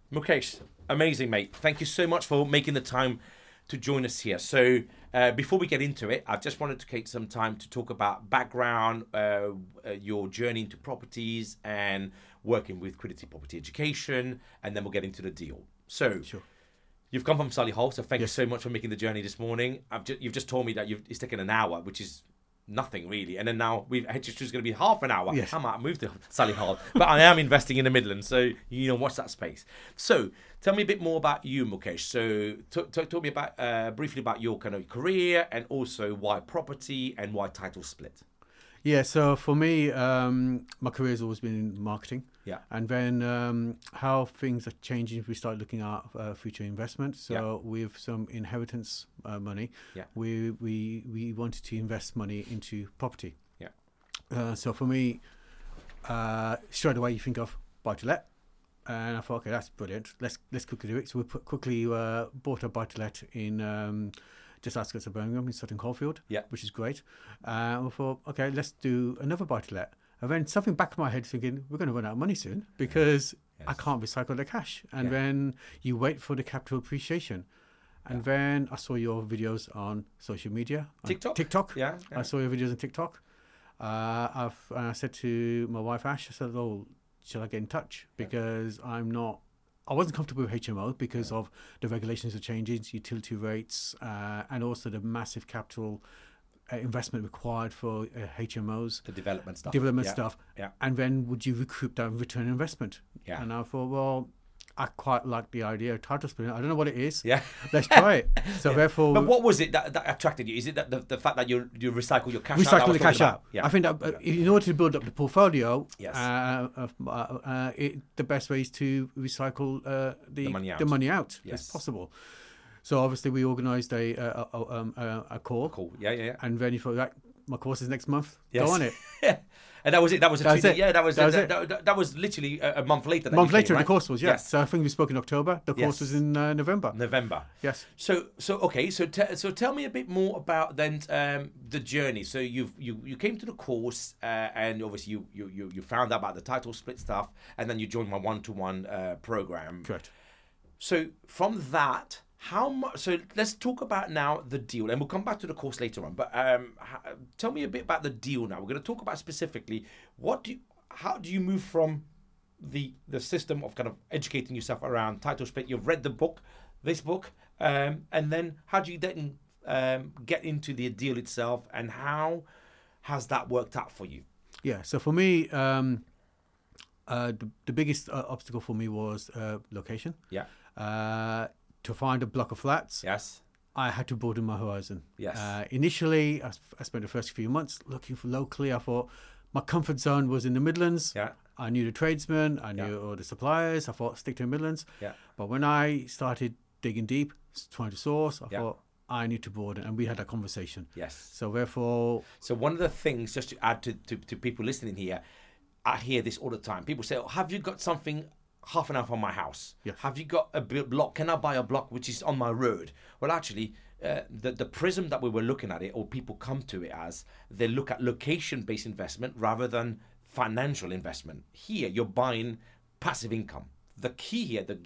Mukesh, amazing, mate. Thank you so much for making the time to join us here. So before we get into it, I just wanted to take some time to talk about background, your journey into properties and working with Quiddity Property Education, and then we'll get into the deal. So Sure. you've come from Solihull, so thank you so much for making the journey this morning. You've just told me that it's taken an hour, which is nothing really, and then now HS2 is going to be half an hour. Yes. I might move to Solihull, but I am investing in the Midlands, so watch that space. So tell me a bit more about you, Mukesh. So talk me about briefly about your kind of career, and also why property and why title split. Yeah, so for me, my career has always been in marketing. Yeah. And then how things are changing, we start looking at future investment. So with some inheritance money, we wanted to invest money into property. Yeah. So for me, straight away you think of buy-to-let. And I thought, okay, that's brilliant. Let's quickly do it. So we quickly bought a buy-to-let in just outskirts of Birmingham in Sutton Coldfield, which is great. We thought, okay, let's do another buy-to-let. And then something back in my head thinking, we're going to run out of money soon because I can't recycle the cash. And then you wait for the capital appreciation. And then I saw your videos on social media. TikTok. Yeah. I saw your videos on TikTok. I said to my wife, Ash, I said, oh, shall I get in touch? Because I wasn't comfortable with HMO because of the regulations are changing, utility rates, and also the massive capital investment required for HMOs. The development stuff. Yeah. And then would you recoup that return on investment? Yeah. And I thought, well, I quite like the idea of title splitting. I don't know what it is. Yeah. Let's try it. So therefore... But what was it that attracted you? Is it that the fact that you recycle your cash out? Recycle the cash out. Yeah. I think that in order to build up the portfolio, Yes. The best way is to recycle the money out Yes. as possible. So obviously we organised a call. Cool. Yeah. And then you thought, right, my course is next month. Yes. Go on it. And that was it. That was it. Yeah, that was it. That was literally a month later. The course was, Yes. So I think we spoke in October. The course was in November. Yes. So tell me a bit more about then the journey. So you came to the course and obviously you found out about the title split stuff, and then you joined my one-to-one program. Correct. So from that, how much? So let's talk about now the deal, and we'll come back to the course later on. But tell me a bit about the deal now. We're going to talk about specifically how do you move from the system of kind of educating yourself around title split. You've read this book, and then how do you then get into the deal itself, and how has that worked out for you? Yeah. So for me, the biggest obstacle for me was location. Yeah. To find a block of flats, Yes. I had to broaden my horizon. Yes. Initially, I spent the first few months looking for locally. I thought my comfort zone was in the Midlands. Yeah. I knew the tradesmen. I knew all the suppliers. I thought, stick to the Midlands. Yeah. But when I started digging deep, trying to source, I thought, I need to broaden. And we had that conversation. Yes. So therefore... So one of the things, just to add to people listening here, I hear this all the time. People say, have you got something half an hour from my house? Yes. Have you got a block? Can I buy a block which is on my road? Well, actually, the prism that we were looking at it, or people come to it as, they look at location-based investment rather than financial investment. Here, you're buying passive income. The key here, the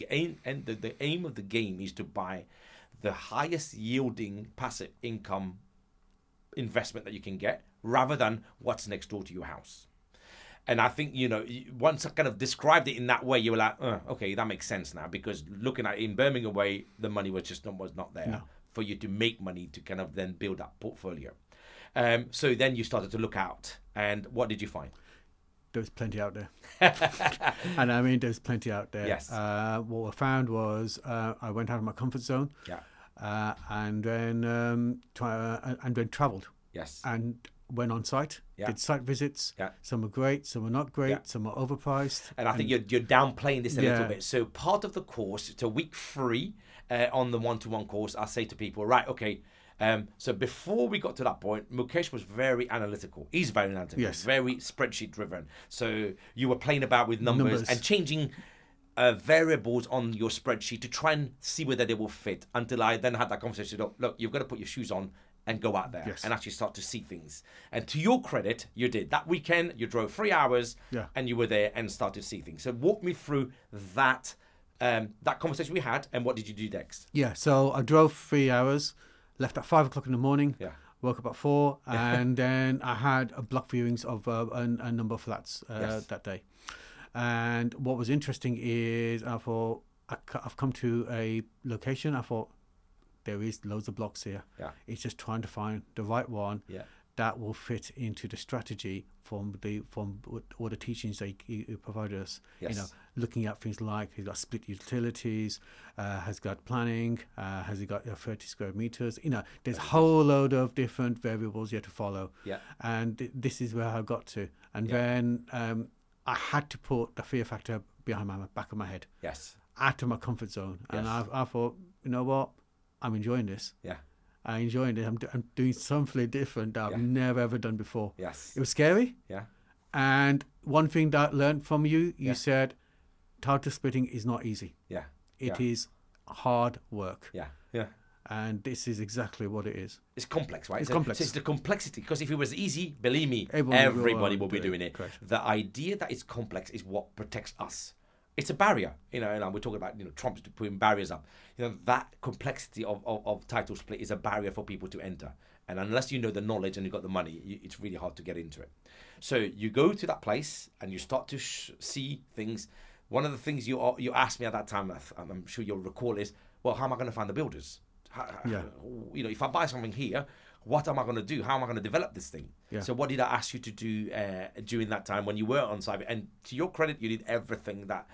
aim of the game is to buy the highest yielding passive income investment that you can get, rather than what's next door to your house. And I think, once I kind of described it in that way, you were like, okay, that makes sense now, because looking at it in Birmingham way, the money was not there for you to make money to kind of then build that portfolio. So then you started to look out, and what did you find? There was plenty out there. And I mean, there's plenty out there. Yes. What I found was I went out of my comfort zone. Yeah. And then travelled. Yes. And went on site, did site visits. Yeah. Some were great, some were not great, some were overpriced. And I think you're downplaying this a little bit. So part of the course, it's a week 3 on the one-to-one course, I say to people, right, okay, so before we got to that point, Mukesh was very analytical. He's very analytical. Yes. Very spreadsheet driven. So you were playing about with numbers. And changing variables on your spreadsheet to try and see whether they will fit, until I then had that conversation. Look, you've got to put your shoes on and go out there and actually start to see things. And to your credit, you did. That weekend, you drove 3 hours and you were there and started to see things. So walk me through that that conversation we had, and what did you do next? Yeah, so I drove 3 hours, left at 5 o'clock in the morning, Yeah. woke up at 4, and then I had a block viewings of a number of flats Yes. that day. And what was interesting is I thought, I've come to a location, I thought, there is loads of blocks here. Yeah. It's just trying to find the right one Yeah. that will fit into the strategy from all the teachings that he provided us. Yes. You know, looking at things like he's got split utilities, has got planning, has he got 30 square meters. You know, there's a whole load of different variables you have to follow. Yeah. And this is where I got to. And Yeah. then I had to put the fear factor behind my back of my head, Yes. out of my comfort zone. And Yes. I thought, you know what, I'm enjoying this. Yeah. I'm enjoying it. I'm doing something different that Yeah. I've never ever done before. Yes. It was scary. Yeah. And one thing that I learned from you Yeah. said, title splitting is not easy. Yeah. It Yeah. is hard work. Yeah. Yeah. And this is exactly what it is. It's complex, right? It's So- complex. So it's the complexity. Because if it was easy, believe me, Everyone everybody will will be do it. doing it. Correct. The idea that it's complex is what protects us. It's a barrier, you know. And we're talking about, you know, Trump's putting barriers up. You know, that complexity of title split is a barrier for people to enter. And unless you know the knowledge and you've got the money, it's really hard to get into it. So you go to that place and you start to see things. One of the things you asked me at that time, I'm sure you'll recall, is, well, how am I going to find the builders? Yeah. You know, if I buy something here, what am I going to do? How am I going to develop this thing? Yeah. So what did I ask you to do during that time when you were on site? And to your credit, you did everything that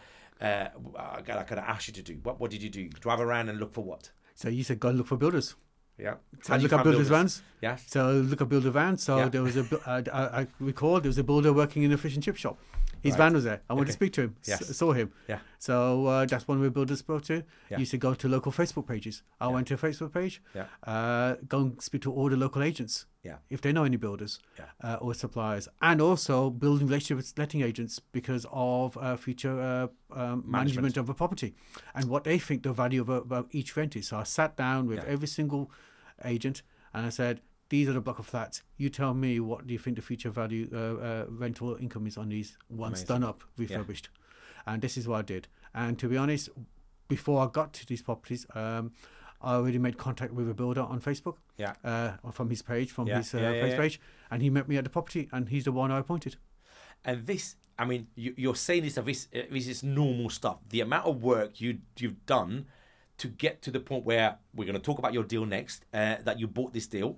I could have asked you to do. What did you do? Drive around and look for what? So you said, go and look for builders. Yeah. So look at builders' vans. Yes. So look at builder vans. So Yeah. there was I recall there was a builder working in a fish and chip shop. His Right. van was there. I went to Okay. speak to him. Yes. Saw him. Yeah. So that's one of the builders spoke to. Yeah. Used to go to local Facebook pages. I went to a Facebook page. Yeah. Go and speak to all the local agents. Yeah. If they know any builders Yeah. or suppliers, and also building relationships with letting agents because of future management of a property and what they think the value of each rent is. So I sat down with Yeah. every single agent and I said, these are the block of flats. You tell me, what do you think the future value rental income is on these once Amazing. done up, refurbished? And this is what I did. And to be honest, before I got to these properties, I already made contact with a builder on Facebook. Yeah. From his page, from Yeah, his yeah, yeah, Facebook yeah. page, and he met me at the property, and he's the one I appointed. And this, I mean, you're saying this is normal stuff. The amount of work you've done to get to the point where we're going to talk about your deal next, that you bought this deal,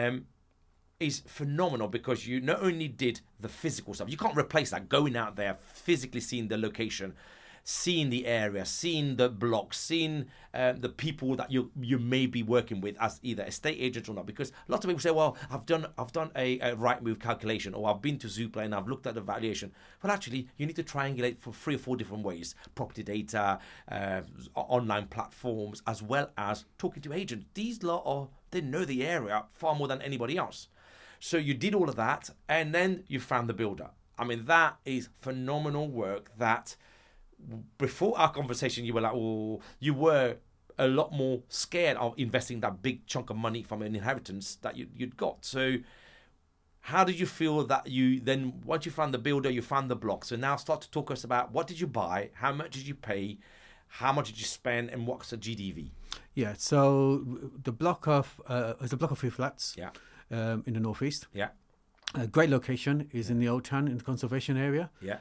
is phenomenal, because you not only did the physical stuff, you can't replace that, going out there, physically seeing the location, seeing the area, seeing the blocks, seeing the people that you may be working with as either estate agents or not. Because lots of people say, well, I've done a right move calculation, or I've been to Zoopla and I've looked at the valuation. Well, actually, you need to triangulate for 3 or 4 different ways: property data, online platforms, as well as talking to agents. These lot they know the area far more than anybody else. So you did all of that, and then you found the builder. I mean, that is phenomenal work. That before our conversation, you were like, oh, you were a lot more scared of investing that big chunk of money from an inheritance that you'd got. So how did you feel that you then, once you found the builder, you found the block? So now start to talk to us about, what did you buy? How much did you pay? How much did you spend? And what's the GDV? Yeah, so the block of it's a block of 3 flats. Yeah. In the northeast. Yeah. A great location is in the Old Town, in the conservation area. Yeah.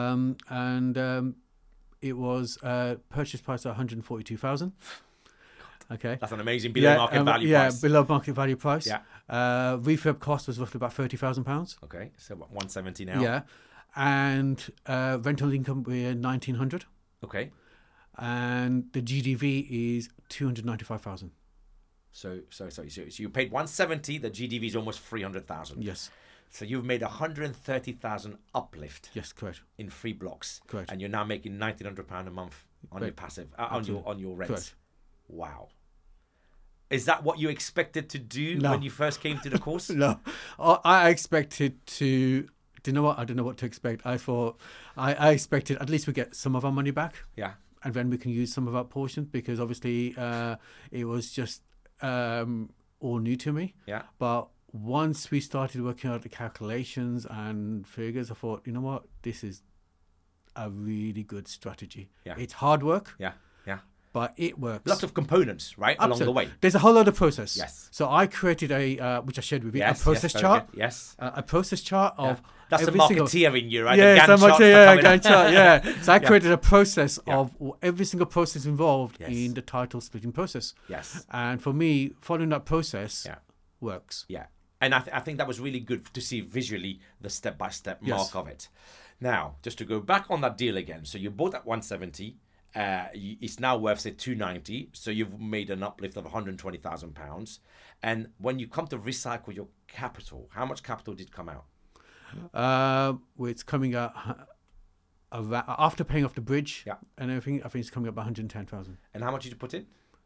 It was purchase price of 142,000. Okay. That's an amazing below market value price. Yeah, below market value price. Yeah. Refurb cost was roughly about £30,000. Okay, so what, 170 now? Yeah. And rental income we're 1,900. Okay. And the GDV is 295,000. So you paid 170. The GDV is almost 300,000. Yes. So you've made 130,000 uplift. Yes, correct. In 3 blocks. Correct. And you're now making £1,900 a month on your passive, on your rents. Correct. Wow. Is that what you expected to do when you first came to the course? No, I expected to. Do you know what? I don't know what to expect. I thought I expected at least we get some of our money back. Yeah. And then we can use some of our portion, because obviously it was just all new to me. Yeah. But once we started working out the calculations and figures, I thought, you know what, this is a really good strategy. Yeah. It's hard work, Yeah. Yeah. but it works. Lots of components, right, along the way. There's a whole lot of process. Yes. So I created which I shared with you, Yes. a process very chart. good. Yes. A process chart of That's the every single- marketeer in you, right? Yeah, the Gantt charts that come in. Gantt chart, yeah. So I created a process Yeah. of every single process involved Yes. in the title splitting process. Yes. And for me, following that process Yeah. works. Yeah. And I think that was really good to see visually the step-by-step Yes. mark of it. Now, just to go back on that deal again. So you bought at 170. It's now worth, say, 290. So you've made an uplift of £120,000. And when you come to recycle your capital, how much capital did come out? It's coming out after paying off the bridge Yeah. and everything. I think it's coming up 110,000. And how much did you put in?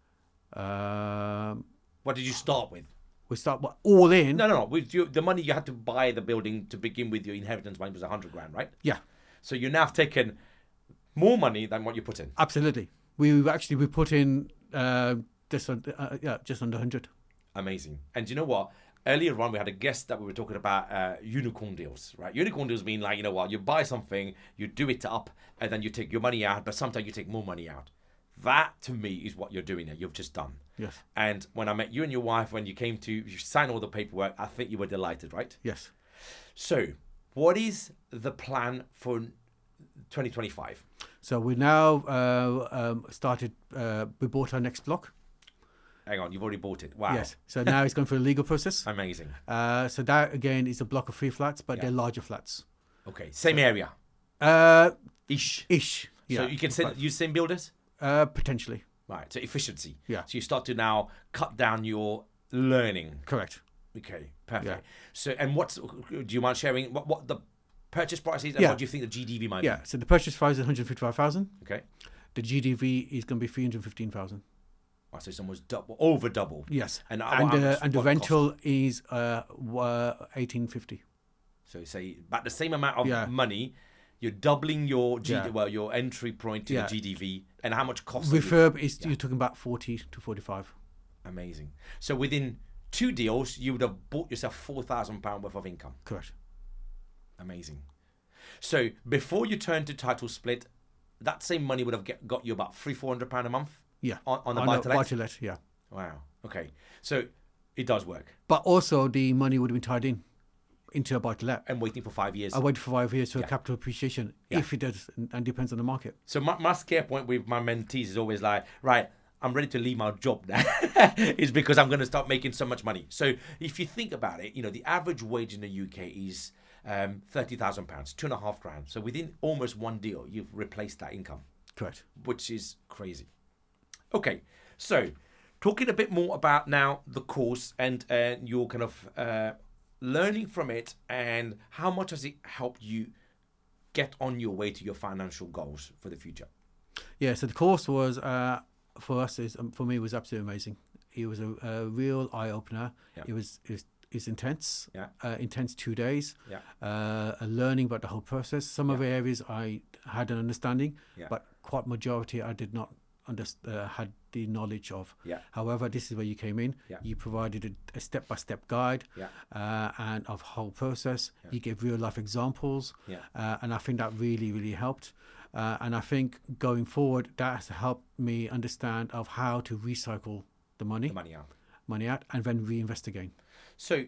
Um, What did you start with? we start all in. No. With the money you had to buy the building to begin with, your inheritance money was 100 grand, right? Yeah, So you now have taken more money than what you put in. absolutely. We put in just under 100. Amazing. And you know what? Earlier on, we had a guest that we were talking about unicorn deals, right? Unicorn deals mean like, you know what, you buy something, you do it up, and then you take your money out, but sometimes you take more money out. That, to me, is what you're doing here. You've just done. Yes. And when I met you and your wife, when you signed all the paperwork, I think you were delighted, right? Yes. So, what is the plan for 2025? So we now started. We bought our next block. Hang on, you've already bought it. Wow. Yes. So now it's going through a legal process. Amazing. So that again is a block of 3 flats, but they're larger flats. Okay. Same area. Ish. Ish. Yeah. So you can use same builders? Potentially. Right. So efficiency. Yeah. So you start to now cut down your learning. Correct. Okay. Perfect. Yeah. So, and do you mind sharing what the purchase price is and Yeah. what do you think the GDV might Yeah. So the purchase price is 155,000. be? Okay. The GDV is going to be 315,000. Oh, so it's almost over double. Yes. And the what rental is 1850. So say about the same amount of Yeah. money, you're doubling your Yeah. your entry point to Yeah. the GDV, and how much cost? are you- Refurb is you're talking about 40 to 45. Amazing. So within 2 deals, you would have bought yourself £4,000 worth of income. Correct. Amazing. So before you turn to title split, that same money would have got you about £300-400 a month. Yeah. On the buy-to-let? buy-to-let, yeah. Wow. Okay. So it does work. But also the money would have been tied into a buy-to-let. And waiting for 5 years. I waited for 5 years for Yeah. a capital appreciation, Yeah. if it does, and depends on the market. So my scare point with my mentees is always like, right, I'm ready to leave my job now. It's because I'm going to start making so much money. So if you think about it, the average wage in the UK is £30,000, 2.5 grand. So within almost one deal, you've replaced that income, Correct. which is crazy. Okay, so talking a bit more about now the course and your kind of learning from it, and how much has it helped you get on your way to your financial goals for the future? Yeah, so the course was, for us, for me, was absolutely amazing. It was a real eye-opener. Yeah. It was intense, Yeah. intense 2 days, Yeah. a learning about the whole process. Some of the areas I had an understanding, Yeah. but quite majority I did not had the knowledge of. Yeah. However, this is where you came in. Yeah. You provided a step-by-step guide Yeah. and of whole process. You gave real-life examples, Yeah. and I think that really, really helped. And I think going forward, that has helped me understand of how to recycle the money out, and then reinvest again. So,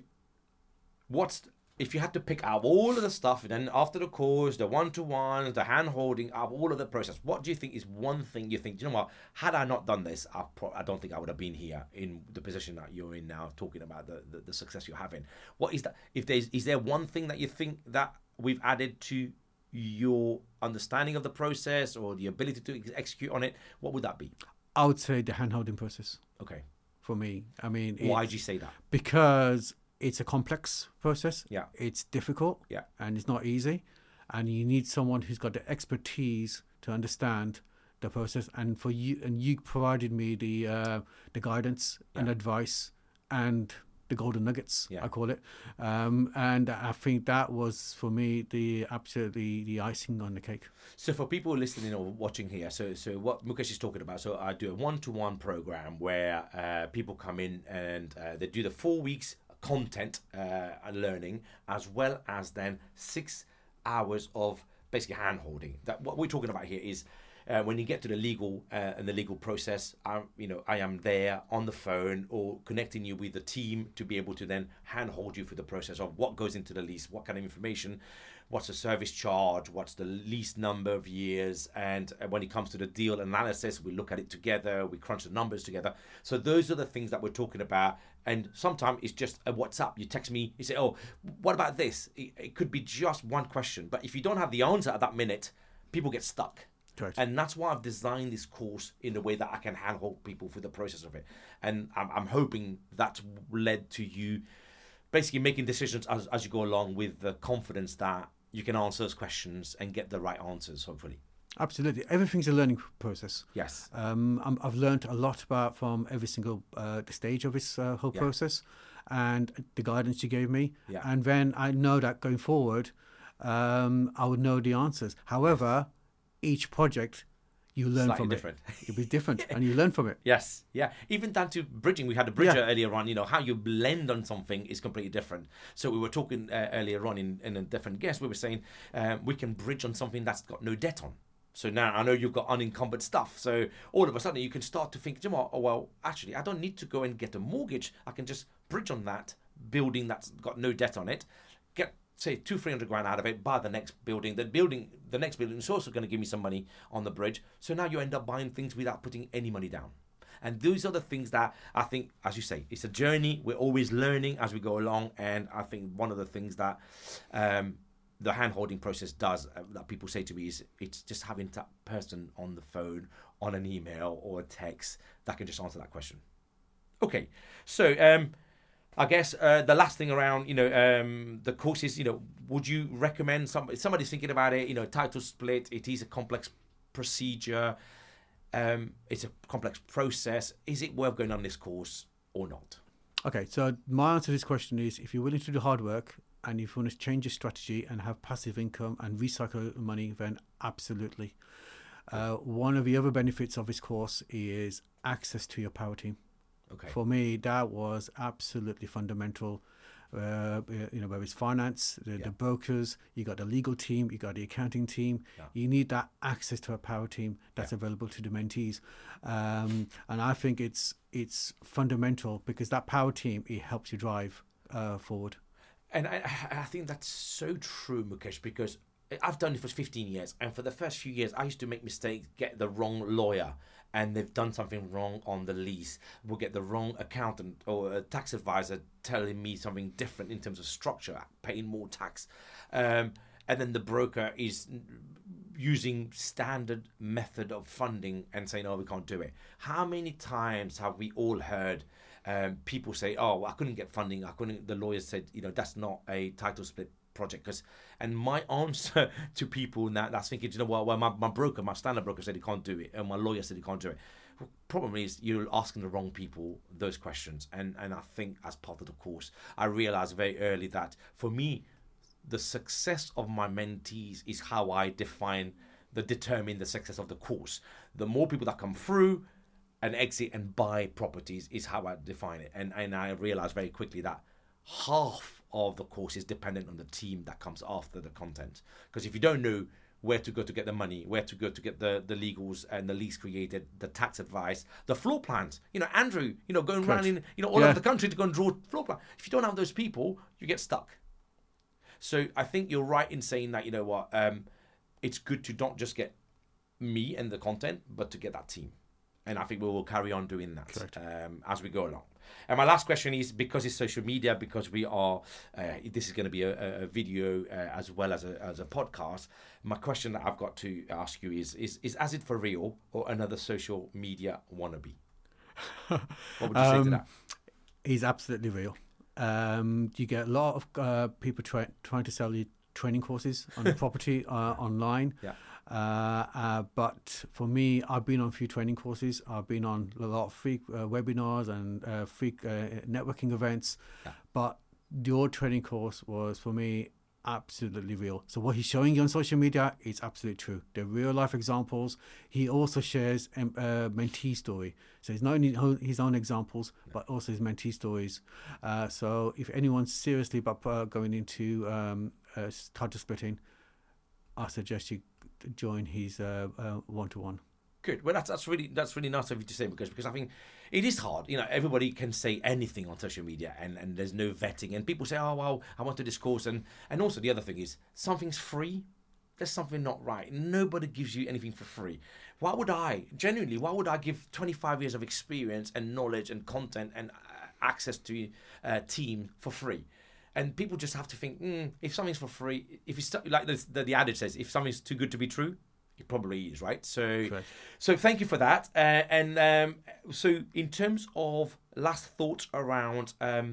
if you had to pick out all of the stuff, and then after the course, the one-to-ones, the hand-holding, out of all of the process, what do you think is one thing you think, you know what, had I not done this, I don't think I would have been here in the position that you're in now, talking about the success you're having. What is that? Is there one thing that you think that we've added to your understanding of the process or the ability to execute on it? What would that be? I would say the hand-holding process. Okay. For me, I mean, Why do you say that? Because it's a complex process. Yeah. It's difficult. Yeah. And it's not easy, and you need someone who's got the expertise to understand the process. And you provided me the guidance and advice and the golden nuggets, I call it. And I think that was for me the icing on the cake. So for people listening or watching here, so what Mukesh is talking about, so I do a one-to-one program where people come in and they do the 4 weeks content and learning, as well as then 6 hours of basically hand holding. That what we're talking about here is when you get to the legal and the legal process. I am there on the phone or connecting you with the team to be able to then hand hold you through the process of what goes into the lease, what kind of information, what's the service charge, what's the lease number of years, and when it comes to the deal analysis, we look at it together, we crunch the numbers together. So those are the things that we're talking about. And sometimes it's just a WhatsApp. You text me, you say, oh, what about this? It could be just one question. But if you don't have the answer at that minute, people get stuck. Correct. And that's why I've designed this course in a way that I can handhold people through the process of it. And I'm hoping that's led to you basically making decisions as you go along with the confidence that you can answer those questions and get the right answers, hopefully. Absolutely. Everything's a learning process. Yes. I've learned a lot from every single stage of this whole process and the guidance you gave me. Yeah. And then I know that going forward, I would know the answers. However, each project you learn Slightly from different. It'll be different and you learn from it. Yes, yeah. Even down to bridging. We had a bridger earlier on, how you blend on something is completely different. So we were talking earlier on in a different guest, we were saying we can bridge on something that's got no debt on. So now I know you've got unencumbered stuff. So all of a sudden you can start to think, well, actually, I don't need to go and get a mortgage. I can just bridge on that building that's got no debt on it, get, say, 200-300 grand out of it, buy the next building. The next building is also going to give me some money on the bridge. So now you end up buying things without putting any money down. And those are the things that I think, as you say, it's a journey. We're always learning as we go along. And I think one of the things that the hand-holding process does, that people say to me, is it's just having that person on the phone, on an email or a text that can just answer that question. Okay, so I guess the last thing around, the courses, would you recommend somebody's thinking about it, title split, it is a complex procedure, it's a complex process. Is it worth going on this course or not? Okay, so my answer to this question is if you're willing to do hard work and if you want to change your strategy and have passive income and recycle money, then absolutely. One of the other benefits of this course is access to your power team. Okay. For me, that was absolutely fundamental. Whether it's finance, the brokers, you got the legal team, you got the accounting team. Yeah. You need that access to a power team that's available to the mentees, and I think it's fundamental because that power team, it helps you drive forward. And I think that's so true, Mukesh, because I've done it for 15 years, and for the first few years, I used to make mistakes, get the wrong lawyer, and they've done something wrong on the lease. We'll get the wrong accountant or a tax advisor telling me something different in terms of structure, paying more tax. And then the broker is using standard method of funding and saying, oh, we can't do it. How many times have we all heard people say, oh, I couldn't get funding. The lawyer said, that's not a title split project. And my answer to people now that's thinking, my broker, my standard broker said he can't do it, and my lawyer said he can't do it. Well, probably is you're asking the wrong people those questions. And I think as part of the course, I realized very early that for me, the success of my mentees is how I determine the success of the course. The more people that come through and exit and buy properties is how I define it. And I realized very quickly that half of the course is dependent on the team that comes after the content. Because if you don't know where to go to get the money, where to go to get the legals and the lease created, the tax advice, the floor plans, Andrew, going around in, all over the country to go and draw floor plan. If you don't have those people, you get stuck. So I think you're right in saying that, it's good to not just get me and the content, but to get that team. And I think we will carry on doing that as we go along. And my last question is, because it's social media, because we are, this is going to be a video as well as a podcast. My question that I've got to ask you is As It For Real or another social media wannabe? What would you say to that? He's absolutely real. You get a lot of people trying to sell you training courses on the property online. Yeah. But for me, I've been on a few training courses. I've been on a lot of free webinars and free networking events. Yeah. But your training course was, for me, absolutely real. So what he's showing you on social media is absolutely true. They're real life examples. He also shares mentee story. So it's not only his own examples, but also his mentee stories. So if anyone's seriously about going into title splitting, I suggest you join his one-to-one. Good. Well, that's really nice of you to say because I think it is hard. You know, everybody can say anything on social media, and there's no vetting. And people say, "Oh, well, I want to do this course," and also the other thing is something's free. There's something not right. Nobody gives you anything for free. Why would I give 25 years of experience and knowledge and content and access to a team for free? And people just have to think, if something's for free, if it's like the adage says, if something's too good to be true, it probably is, right? So, Correct. So thank you for that. So in terms of last thoughts around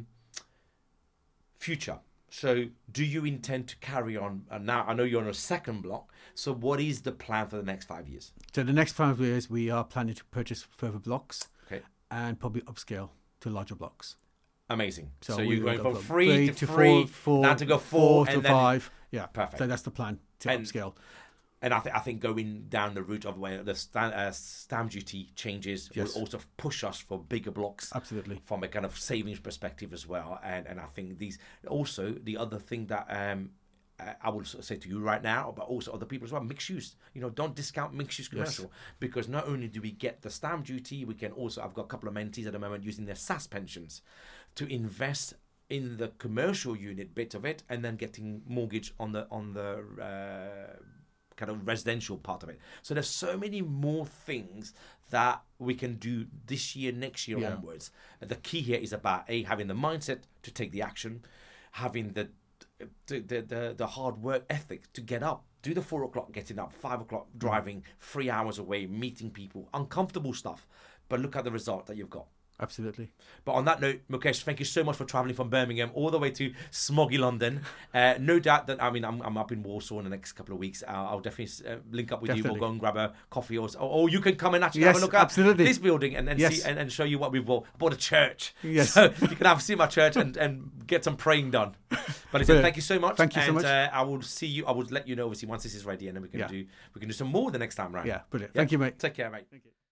future. So do you intend to carry on? Now, I know you're on a second block. So what is the plan for the next 5 years? So the next 5 years, we are planning to purchase further blocks, Okay. and probably upscale to larger blocks. Amazing. So we you're will going go from 3 to 3, four, now to go 4 to and then 5. Yeah, Perfect. So that's the plan to And- upscale. And I think going down the route of where the stamp duty changes Yes. will also push us for bigger blocks. Absolutely. From a kind of savings perspective as well. And I think these also the other thing that I will say to you right now, but also other people as well, mixed use. You know, don't discount mixed use commercial because not only do we get the stamp duty, we can also, I've got a couple of mentees at the moment using their SAS pensions to invest in the commercial unit bit of it and then getting mortgage on the kind of residential part of it. So there's so many more things that we can do this year, next year onwards. The key here is about having the mindset to take the action, having the hard work ethic to get up, do the 4 o'clock getting up, 5 o'clock driving, 3 hours away, meeting people, uncomfortable stuff, but look at the result that you've got. Absolutely. But on that note, Mukesh, thank you so much for travelling from Birmingham all the way to smoggy London. No doubt that, I mean, I'm up in Warsaw in the next couple of weeks. I'll definitely link up with you. We'll go and grab a coffee or you can come and actually have a look at this building and see and show you what we've bought. I bought a church. Yes. So you can see my church and get some praying done. But listen, thank you so much. Thank you so much. I will see you. I will let you know, obviously, once this is ready, and then we can do some more the next time round. Yeah, brilliant. Thank you, mate. Take care, mate. Thank you.